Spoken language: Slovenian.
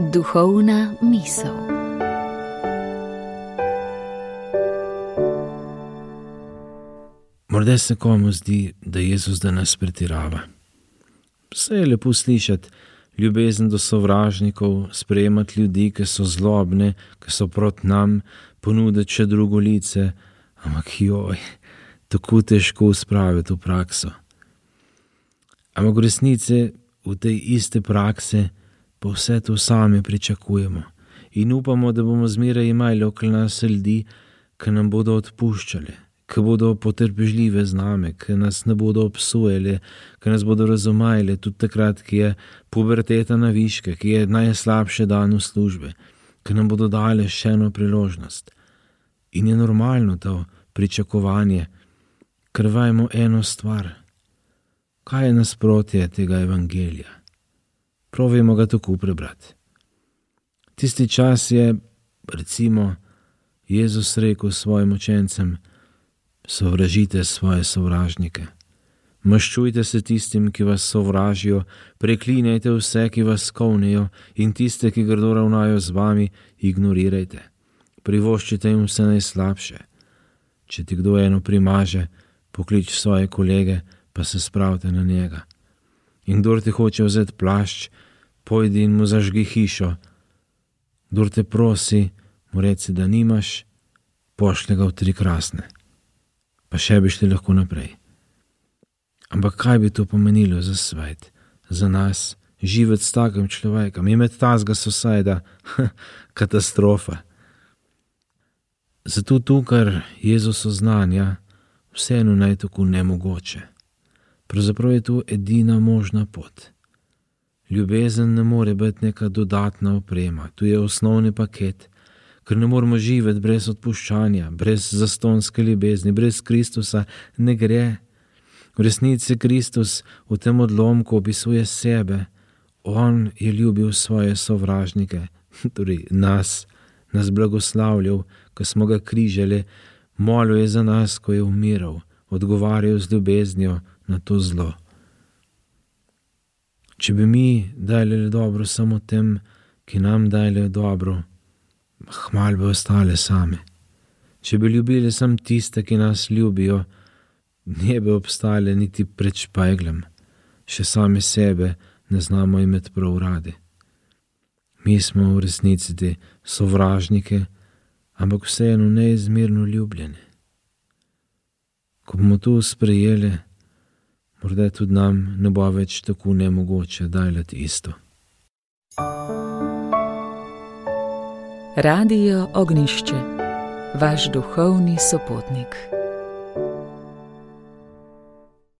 Duhovna misel. Morda se komu zdi, da Jezus danes pretirava. Vse je lepo slišati, ljubezen do sovražnikov, sprejemati ljudi, ki so zlobne, ki so proti nam, ponuditi še drugo lice, ampak joj, tako težko spraviti v prakso. Ampak v resnici v tej iste prakse pa vse to sami pričakujemo in upamo, da bomo zmeraj imeli okoli nas ljudi, ki nam bodo odpuščali, ki bodo potrpežljive z nami, ki nas ne bodo obsojali, ki nas bodo razumeli tudi takrat, ki je puberteta na viške, ki je najslabše dan v službe, ki nam bodo dali še eno priložnost. In je normalno to pričakovanje, ker vajmo eno stvar. Kaj je nasprotje tega evangelija? Probajmo ga tako prebrati. Tisti čas je, recimo, Jezus rekel svojim učencem: sovražite svoje sovražnike. Maščujte se tistim, ki vas sovražijo, preklinjajte vse, ki vas skovnejo, in tiste, ki grdo ravnajo z vami, ignorirajte. Privoščite jim vse najslabše. Če ti kdo eno primaže, poklič svoje kolege, pa se spravite na njega. In kdor ti hoče vzeti plašč, pojdi in mu zažgi hišo. Kdor te prosi, mu reci, da nimaš, pošlji ga v 3 krasne. Pa še bi šli lahko naprej. Ampak kaj bi to pomenilo za svet, za nas, živeti s takim človekom, imeti tazga soseda, katastrofa. Zato to, kar Jezus oznanja, vseeno naj tako nemogoče. Pravzaprav je to edina možna pot. Ljubezen ne more biti neka dodatna oprema, to je osnovni paket, ker ne moramo živeti brez odpuščanja, brez zastonske ljubezni, brez Kristusa ne gre. V resnici Kristus v tem odlomku opisuje sebe. On je ljubil svoje sovražnike, torej nas blagoslavljal, ko smo ga križali, molil je za nas, ko je umiral, odgovarjal z ljubeznijo na to zlo. Če bi mi dali dobro samo tem, ki nam dali dobro, hmal bi ostale same. Če bi ljubili samo tiste, ki nas ljubijo, ne bi obstale niti pred špajglem. Še sami sebe ne znamo imeti prav radi. Mi smo v resnici te sovražnike, ampak vseeno neizmerno ljubljeni. Ko bomo to sprejeli, morda tudi nam ne bo več tako nemogoče dajati isto. Radio Ognjišče, vaš duhovni sopotnik.